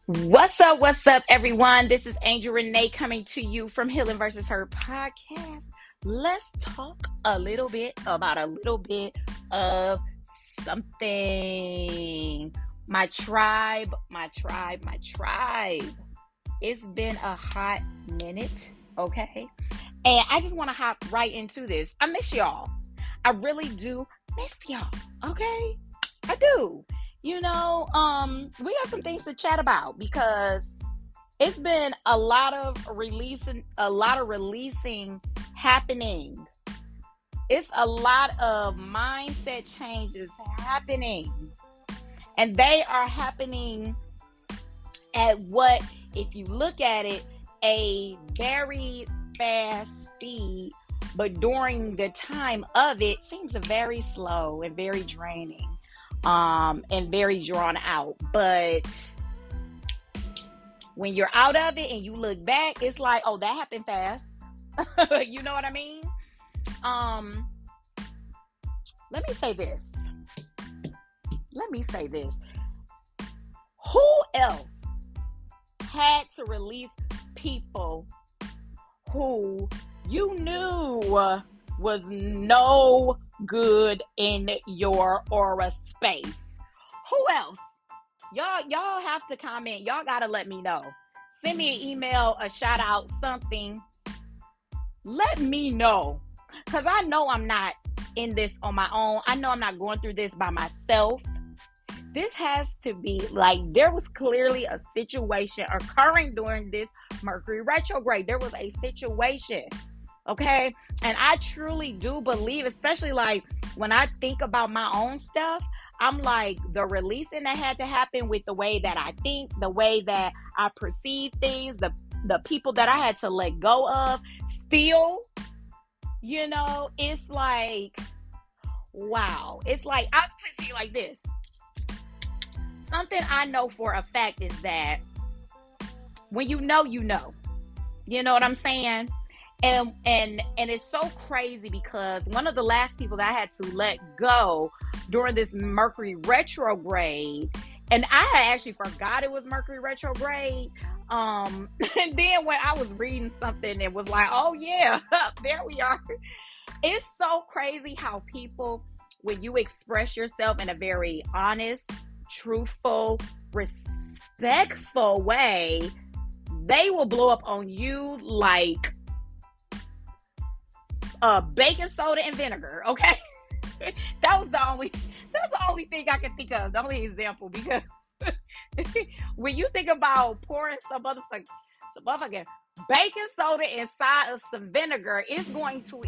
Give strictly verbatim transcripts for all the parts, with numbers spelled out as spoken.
What's up? What's up, everyone? This is Angel Renee coming to you from Healing versus Her podcast. Let's talk a little bit about a little bit of something. My tribe, my tribe, my tribe. It's been a hot minute, okay? And I just want to hop right into this. I miss y'all. I really do miss y'all, okay? I do. You know, um, we got some things to chat about because it's been a lot of releasing, a lot of releasing happening. It's a lot of mindset changes happening. And they are happening at what, if you look at it, a very fast speed, but during the time of it, seems very slow and very draining. Um, and very drawn out. But when you're out of it and you look back, it's like, oh, that happened fast. You know what I mean? Um, let me say this. Let me say this. Who else had to release people who you knew was no good in your aura space? Who else? Y'all, y'all have to comment. Y'all gotta let me know. Send me an email, a shout out, something. Let me know. Because I know I'm not in this on my own. I know I'm not going through this by myself. This has to be like, there was clearly a situation occurring during this Mercury retrograde. There was a situation. Okay. And I truly do believe, especially like when I think about my own stuff, I'm like, the releasing that had to happen with the way that I think, the way that I perceive things, the, the people that I had to let go of, still, you know, it's like, wow. It's like, I'll put it to you like this. Something I know for a fact is that when you know, you know. You know what I'm saying? And and and it's so crazy because one of the last people that I had to let go during this Mercury retrograde, and I had actually forgot it was Mercury retrograde. Um, and then when I was reading something, it was like, oh yeah, there we are. It's so crazy how people, when you express yourself in a very honest, truthful, respectful way, they will blow up on you like uh, baking soda and vinegar, okay? that was the only, that's the only thing I can think of, the only example, because when you think about pouring some motherfucking, some motherfucking baking soda inside of some vinegar, it's going to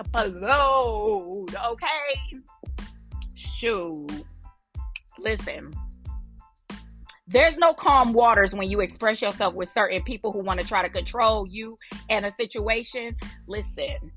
explode, okay? Shoot. Listen. There's no calm waters when you express yourself with certain people who want to try to control you and a situation. Listen,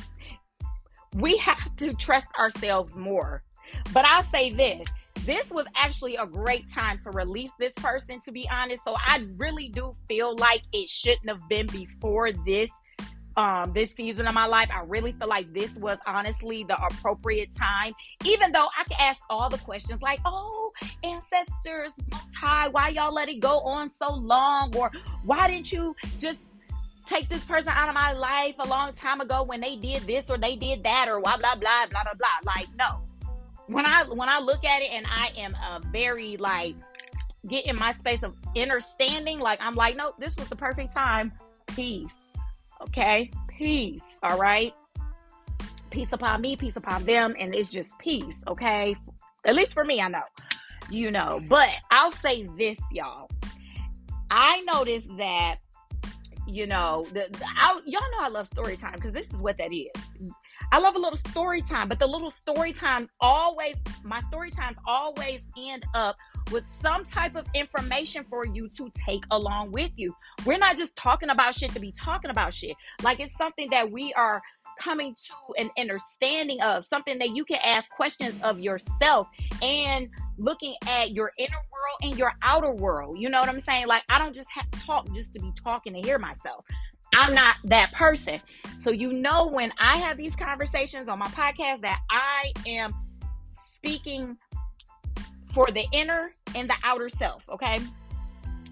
we have to trust ourselves more. But I'll say this. This was actually a great time to release this person, to be honest. So I really do feel like it shouldn't have been before this Um, this season of my life. I really feel like this was honestly the appropriate time, even though I could ask all the questions like, oh, ancestors, most high, why y'all let it go on so long? Or why didn't you just take this person out of my life a long time ago when they did this or they did that or blah, blah, blah, blah, blah, blah. Like, no. When I, when I look at it and I am a very like, get in my space of understanding, like, I'm like, no, this was the perfect time. Peace. Okay, peace, all right? Peace upon me, peace upon them, and it's just peace, okay? At least for me, I know, you know. But I'll say this, y'all. I noticed that, you know, the, the I, y'all know I love story time because this is what that is. I love a little story time, but the little story times always, my story times always end up with some type of information for you to take along with you. We're not just talking about shit to be talking about shit. Like, it's something that we are coming to an understanding of, something that you can ask questions of yourself and looking at your inner world and your outer world. You know what I'm saying? Like, I don't just have to talk just to be talking to hear myself. I'm not that person. So, you know, when I have these conversations on my podcast, that I am speaking for the inner and the outer self, okay?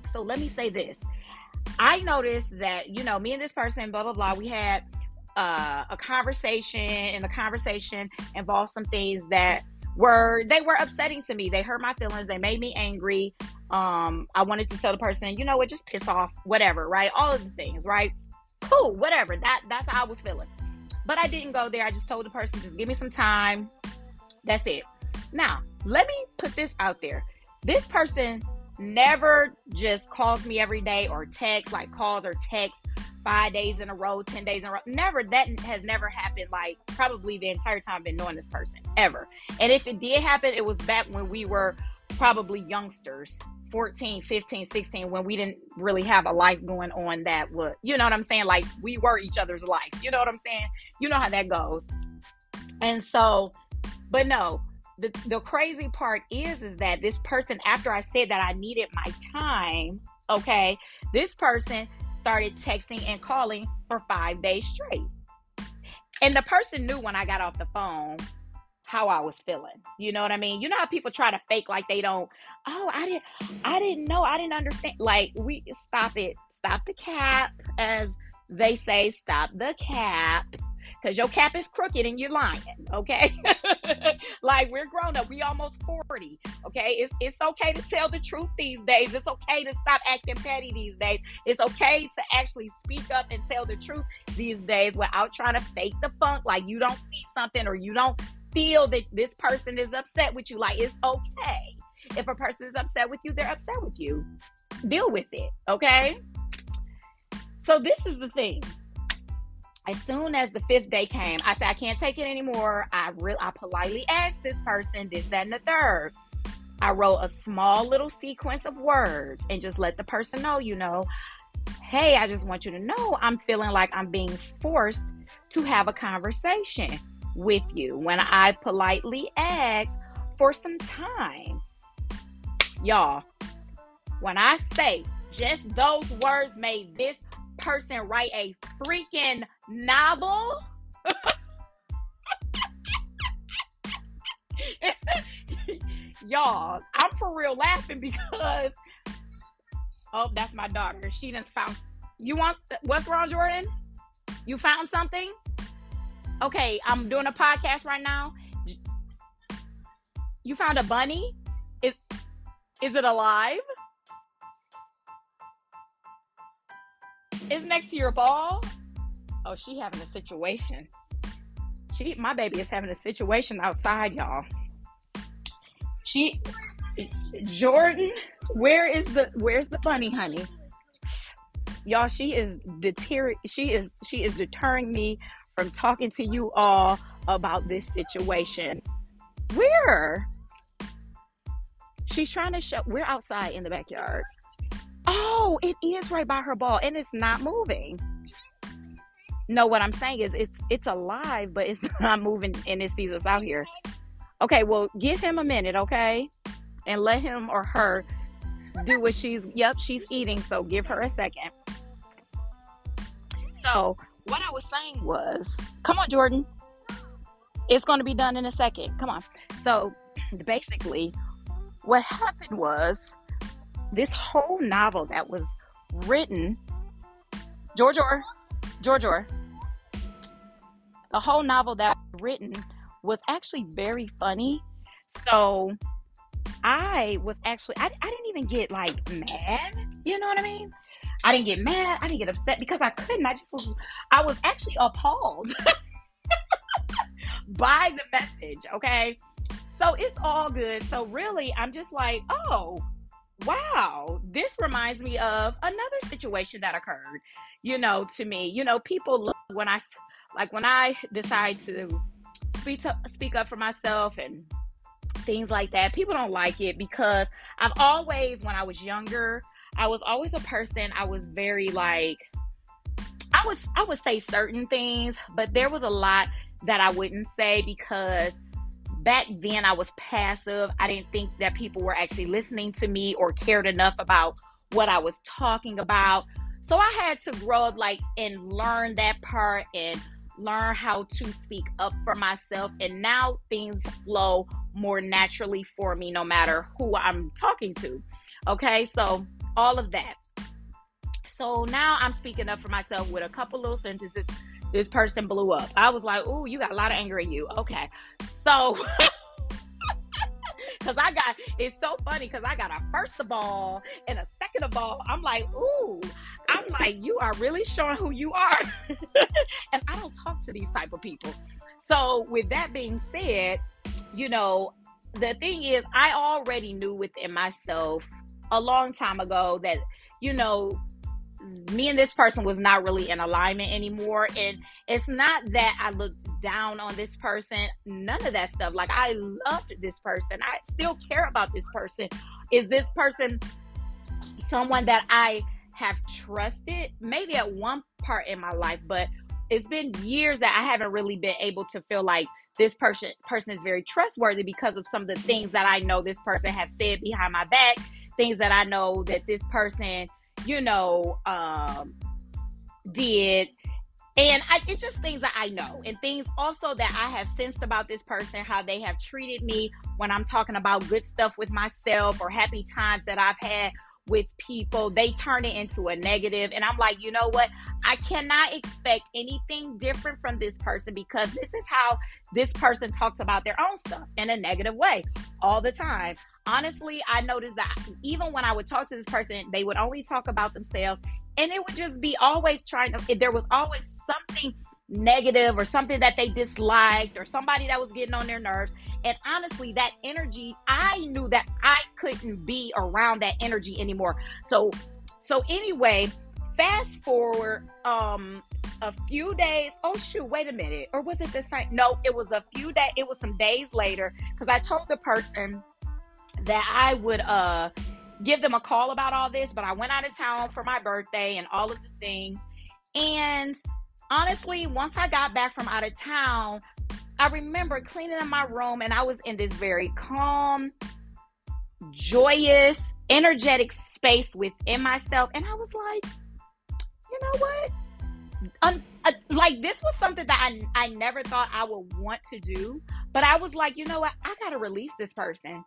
So let me say this. I noticed that, you know, me and this person, blah, blah, blah, we had uh, a conversation, and the conversation involved some things that were, they were upsetting to me. They hurt my feelings. They made me angry. Um, I wanted to tell the person, you know what, just piss off, whatever, right? All of the things, right? Cool, whatever. That That's how I was feeling. But I didn't go there. I just told the person, just give me some time. That's it. Now, let me put this out there. This person never just calls me every day or texts, like calls or texts five days in a row, ten days in a row. Never. That has never happened, like probably the entire time I've been knowing this person, ever. And if it did happen, it was back when we were probably youngsters, fourteen, fifteen, sixteen, when we didn't really have a life going on that would, you know what I'm saying? Like we were each other's life. You know what I'm saying? You know how that goes. And so, but no, the, the crazy part is, is that this person, after I said that I needed my time, okay, this person started texting and calling for five days straight. And the person knew when I got off the phone how I was feeling. You know what I mean? You know how people try to fake like they don't, oh, I didn't, I didn't know, I didn't understand. Like, we, stop it. Stop the cap, as they say, stop the cap. Because your cap is crooked and you're lying, okay? Like, we're grown up. We almost forty, okay? It's it's okay to tell the truth these days. It's okay to stop acting petty these days. It's okay to actually speak up and tell the truth these days without trying to fake the funk. Like, you don't see something or you don't feel that this person is upset with you. Like, it's okay. If a person is upset with you, they're upset with you. Deal with it, okay? So this is the thing. As soon as the fifth day came, I said, I can't take it anymore. I re- I politely asked this person, this, that, and the third. I wrote a small little sequence of words and just let the person know, you know, hey, I just want you to know I'm feeling like I'm being forced to have a conversation with you when I politely asked for some time. Y'all, when I say just those words made this person write a freaking novel. Y'all, I'm for real laughing because, oh, that's my daughter. She done found, you want, what's wrong, Jordan? You found something? Okay, I'm doing a podcast right now. You found a bunny? Is, is it alive? It's next to your ball? Oh, she having a situation. She, my baby is having a situation outside, y'all. She, Jordan, where is the, where's the bunny, honey? Y'all, she is deter, she is, she is deterring me from talking to you all about this situation. Where? She's trying to show, we're outside in the backyard. Oh, it is right by her ball and it's not moving. No, what I'm saying is it's it's alive, but it's not moving and it sees us out here. Okay, well, give him a minute, okay? And let him or her do what she's, yep, she's eating, so give her a second. So, what I was saying was, come on, Jordan. It's going to be done in a second. Come on. So, basically, what happened was, this whole novel that was written, George or George or the whole novel that was written was actually very funny. So I was actually, I, I didn't even get like mad. You know what I mean? I didn't get mad. I didn't get upset because I couldn't. I just was, I was actually appalled by the message. Okay. So it's all good. So really, I'm just like, oh, wow, this reminds me of another situation that occurred, you know, to me. You know, people look when I, like when I decide to speak, to, speak up for myself and things like that, people don't like it because I've always, when I was younger, I was always a person, I was very like, I was, I would say certain things, but there was a lot that I wouldn't say because back then I was passive. I didn't think that people were actually listening to me or cared enough about what I was talking about. So I had to grow up like and learn that part and learn how to speak up for myself. And now things flow more naturally for me no matter who I'm talking to. Okay, so all of that. So now I'm speaking up for myself with a couple little sentences. This person blew up. I was like, ooh, you got a lot of anger in you. Okay. So, because I got, it's so funny because I got a first of all and a second of all. I'm like, ooh, I'm like, you are really showing who you are. And I don't talk to these type of people. So with that being said, you know, the thing is, I already knew within myself a long time ago that, you know, me and this person was not really in alignment anymore. And it's not that I looked down on this person, none of that stuff. Like, I loved this person. I still care about this person. Is this person someone that I have trusted? Maybe at one part in my life, but it's been years that I haven't really been able to feel like this person person is very trustworthy because of some of the things that I know this person have said behind my back, things that I know that this person, you know, um, did. And I, it's just things that I know, and things also that I have sensed about this person, how they have treated me when I'm talking about good stuff with myself or happy times that I've had with people. They turn it into a negative. And I'm like, you know what? I cannot expect anything different from this person, because this is how this person talks about their own stuff, in a negative way all the time. Honestly, I noticed that even when I would talk to this person, they would only talk about themselves, and it would just be always trying to, there was always something negative or something that they disliked or somebody that was getting on their nerves. And honestly, that energy, I knew that I couldn't be around that energy anymore. So, so anyway, fast forward um, a few days. Oh shoot, wait a minute. Or was it the same? No, it was a few days. It was some days later, because I told the person that I would uh, give them a call about all this, but I went out of town for my birthday and all of the things. And honestly, once I got back from out of town, I remember cleaning up my room, and I was in this very calm, joyous, energetic space within myself. And I was like, you know what? Um, uh, like, this was something that I, I never thought I would want to do. But I was like, you know what? I got to release this person.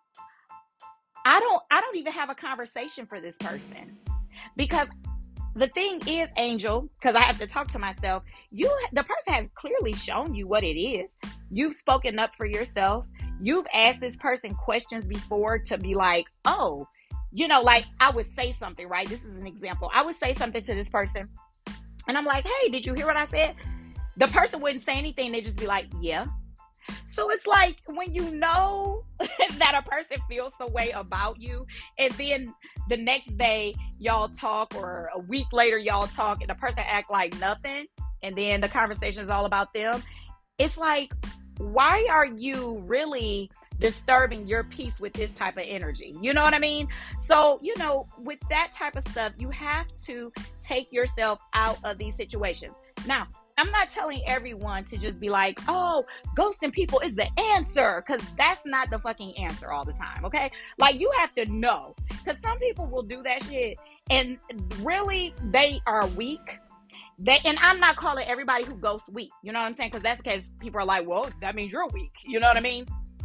I don't, I don't even have a conversation for this person, because the thing is, Angel, because I have to talk to myself, you, the person has clearly shown you what it is. You've spoken up for yourself. You've asked this person questions before to be like, oh, you know, like I would say something, right? This is an example. I would say something to this person, and I'm like, hey, did you hear what I said? The person wouldn't say anything. They'd just be like, yeah. So it's like, when you know that a person feels the way about you, and then the next day y'all talk, or a week later y'all talk, and the person act like nothing, and then the conversation is all about them. It's like, why are you really disturbing your peace with this type of energy? You know what I mean? So, you know, with that type of stuff, you have to take yourself out of these situations. Now, I'm not telling everyone to just be like, oh, ghosting people is the answer, because that's not the fucking answer all the time, okay? Like, you have to know, because some people will do that shit, and really, they are weak. They, and I'm not calling everybody who ghosts weak, you know what I'm saying? Because that's the case. People are like, well, that means you're weak, you know what I mean?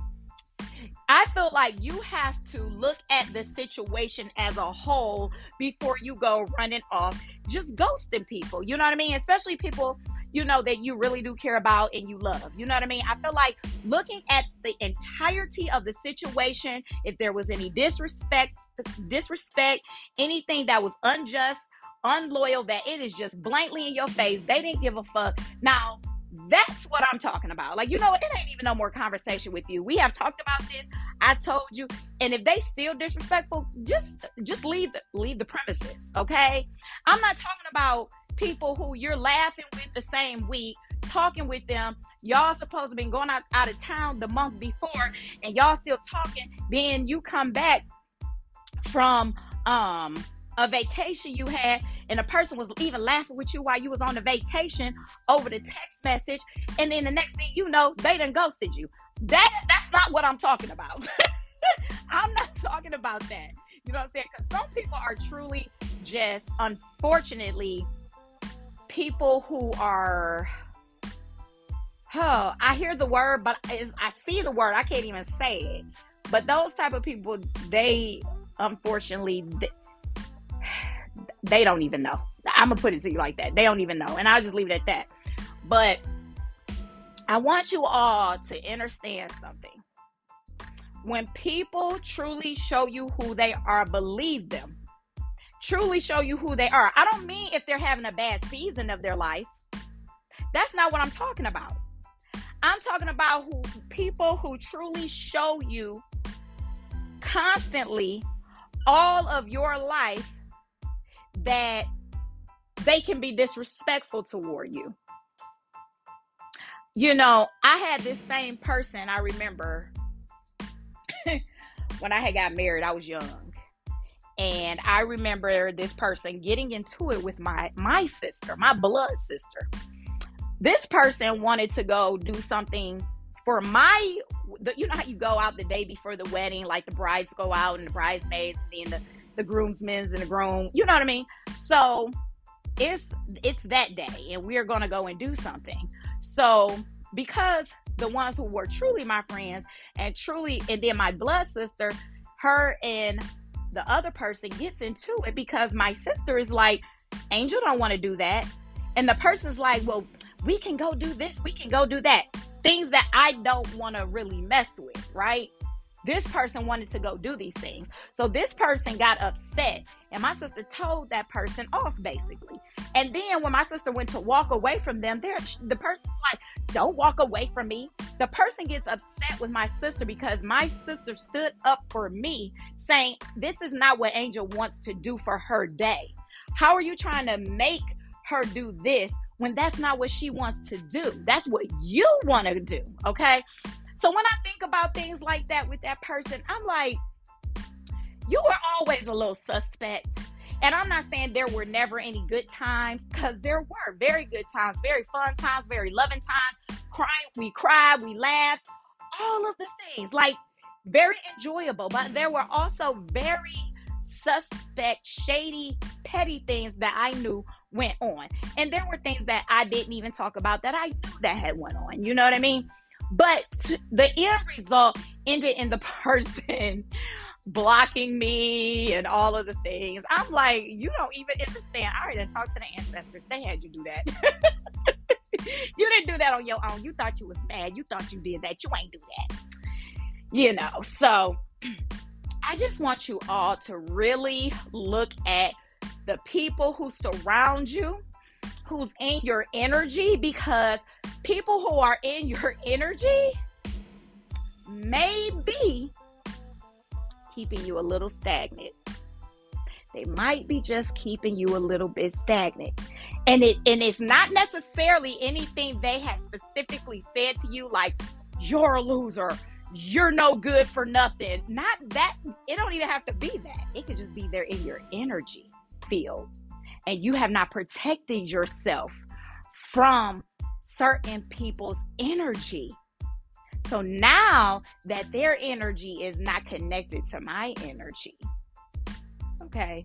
I feel like you have to look at the situation as a whole before you go running off just ghosting people, you know what I mean? Especially people, you know, that you really do care about and you love. You know what I mean? I feel like looking at the entirety of the situation, if there was any disrespect, disrespect, anything that was unjust, unloyal, that it is just blankly in your face, they didn't give a fuck. Now, that's what I'm talking about. Like, you know, it ain't even no more conversation with you. We have talked about this. I told you. And if they still disrespectful, just just leave the, leave the premises, okay? I'm not talking about people who you're laughing with the same week, talking with them. Y'all supposed to be going out, out of town the month before, and y'all still talking. Then you come back from um a vacation you had, and a person was even laughing with you while you was on the vacation over the text message, and then the next thing you know, they done ghosted you. That that's not what I'm talking about. I'm not talking about that. You know what I'm saying? Because some people are truly just, unfortunately, people who are, oh, I hear the word, but it's, I see the word, I can't even say it. But those type of people, they, unfortunately, they, They don't even know. I'm going to put it to you like that. They don't even know. And I'll just leave it at that. But I want you all to understand something. When people truly show you who they are, believe them. Truly show you who they are. I don't mean if they're having a bad season of their life. That's not what I'm talking about. I'm talking about who people who truly show you constantly all of your life that they can be disrespectful toward you. You know, I had this same person, I remember when I had got married, I was young. And I remember this person getting into it with my, my sister, my blood sister. This person wanted to go do something for my, the, you know how you go out the day before the wedding, like the brides go out and the bridesmaids and then the, the groomsmen and the groom, you know what I mean? So it's, it's that day and we're going to go and do something. So because the ones who were truly my friends and truly, and then my blood sister, her and the other person gets into it because my sister is like, Angel don't want to do that. And the person's like, well, we can go do this. We can go do that. Things that I don't want to really mess with, right? This person wanted to go do these things. So this person got upset and my sister told that person off basically. And then when my sister went to walk away from them, there, the person's like, don't walk away from me. The person gets upset with my sister because my sister stood up for me saying, this is not what Angel wants to do for her day. How are you trying to make her do this when that's not what she wants to do? That's what you want to do, okay? So when I think about things like that with that person, I'm like, you were always a little suspect. And I'm not saying there were never any good times, because there were very good times, very fun times, very loving times. Crying, we cried, we laughed, all of the things, like very enjoyable. But there were also very suspect, shady, petty things that I knew went on. And there were things that I didn't even talk about that I knew that had went on. You know what I mean? But the end result ended in the person blocking me and all of the things. I'm like, you don't even understand. I already talked to the ancestors. They had you do that. You didn't do that on your own. You thought you was mad. You thought you did that. You ain't do that. You know, so I just want you all to really look at the people who surround you, who's in your energy, because people who are in your energy may be keeping you a little stagnant. They might be just keeping you a little bit stagnant. And it and it's not necessarily anything they have specifically said to you, like, you're a loser, you're no good for nothing. Not that. It don't even have to be that. It could just be there in your energy field. And you have not protected yourself from certain people's energy. So now that their energy is not connected to my energy, okay,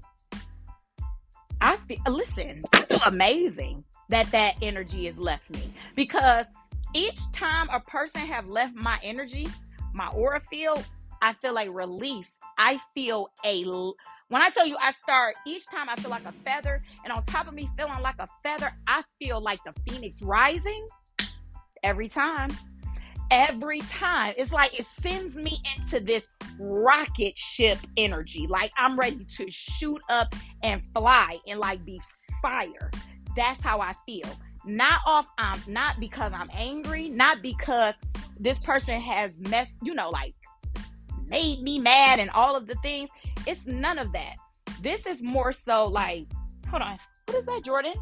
I feel, listen, I feel amazing that that energy has left me, because each time a person have left my energy, my aura field, I feel like release. I feel a, when I tell you I start, each time I feel like a feather, and on top of me feeling like a feather, I feel like the phoenix rising every time. Every time. It's like it sends me into this rocket ship energy. Like I'm ready to shoot up and fly and like be fire. That's how I feel. Not off, um, not because I'm angry, not because this person has messed, you know, like made me mad and all of the things. It's none of that. This is more so like, hold on. What is that, Jordan?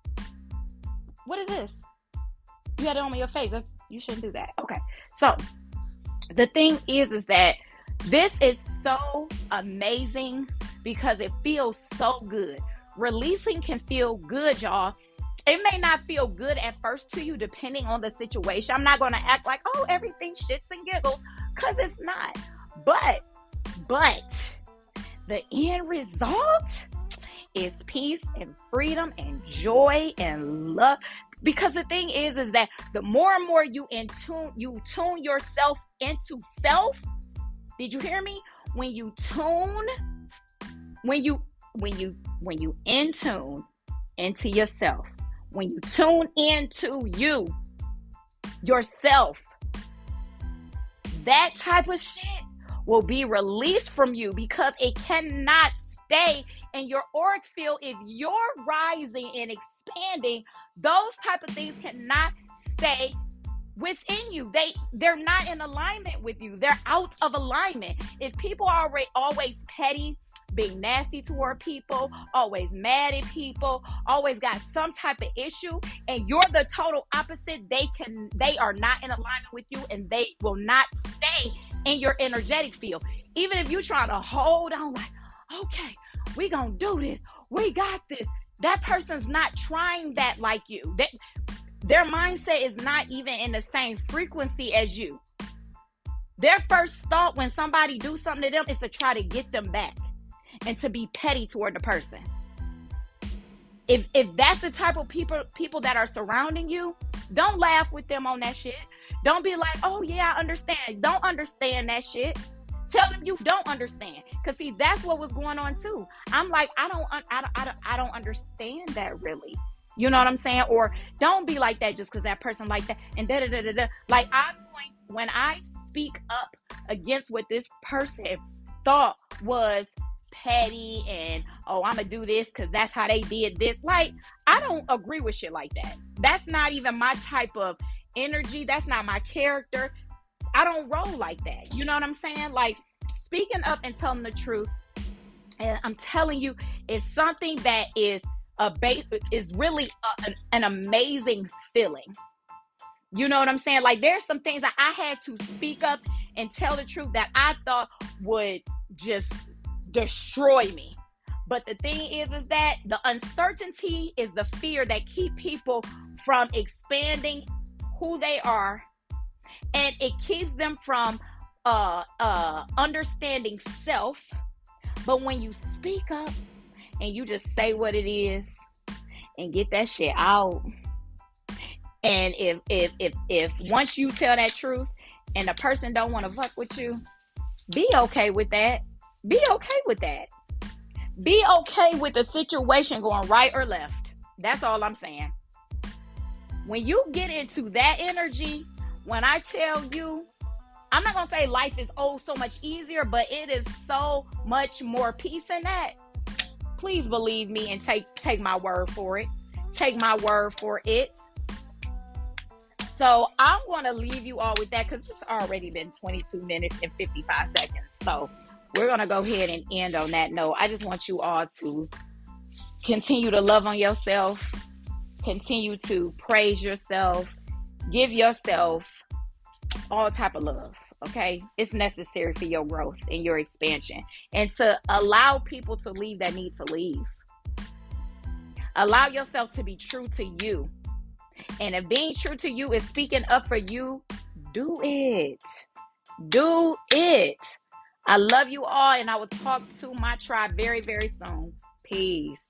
What is this? You had it on your face. That's, you shouldn't do that. Okay. So the thing is, is that this is so amazing because it feels so good. Releasing can feel good, y'all. It may not feel good at first to you, depending on the situation. I'm not going to act like, oh, everything shits and giggles, because it's not. But, but the end result is peace and freedom and joy and love. Because the thing is, is that the more and more you in tune, you tune yourself into self. Did you hear me? When you tune, when you, when you when you in tune into yourself, when you tune into you yourself, that type of shit will be released from you, because it cannot stay in your auric field. If you're rising and expanding, those type of things cannot stay within you. They they're not in alignment with you. They're out of alignment. If people are already always petty, being nasty toward people, always mad at people, always got some type of issue, and you're the total opposite, they can they are not in alignment with you, and they will not stay in your energetic field. Even if you're trying to hold on, like, okay, we gonna do this, we got this, that person's not trying that like you. That their mindset is not even in the same frequency as you. Their first thought when somebody do something to them is to try to get them back and to be petty toward the person. If if that's the type of people people that are surrounding you, don't laugh with them on that shit. Don't be like, oh yeah, I understand. Don't understand that shit. Tell them you don't understand. Because see, that's what was going on too. I'm like, I don't, I don't, I don't, I don't understand that really. You know what I'm saying? Or don't be like that just because that person like that. And da da da da da. Like, I'm going, when I speak up against what this person thought was petty and, oh, I'm gonna do this because that's how they did this. Like, I don't agree with shit like that. That's not even my type of energy. That's not my character. I don't roll like that. You know what I'm saying? Like, speaking up and telling the truth, and I'm telling you, it's something that is a ba- is really a, an, an amazing feeling. You know what I'm saying? Like, there's some things that I had to speak up and tell the truth that I thought would just destroy me. But the thing is, is that the uncertainty is the fear that keep people from expanding who they are, and it keeps them from uh, uh, understanding self. But when you speak up and you just say what it is and get that shit out, and if if if if once you tell that truth and the person don't want to fuck with you, be okay with that. Be okay with that. Be okay with the situation going right or left. That's all I'm saying. When you get into that energy, when I tell you, I'm not going to say life is oh so much easier, but it is so much more peace in that. Please believe me and take take my word for it. Take my word for it. So I'm going to leave you all with that, because it's already been twenty-two minutes and fifty-five seconds. So we're going to go ahead and end on that note. I just want you all to continue to love on yourself. Continue to praise yourself. Give yourself all type of love. Okay? It's necessary for your growth and your expansion. And to allow people to leave that need to leave. Allow yourself to be true to you. And if being true to you is speaking up for you, do it. Do it. I love you all, and I will talk to my tribe very, very soon. Peace.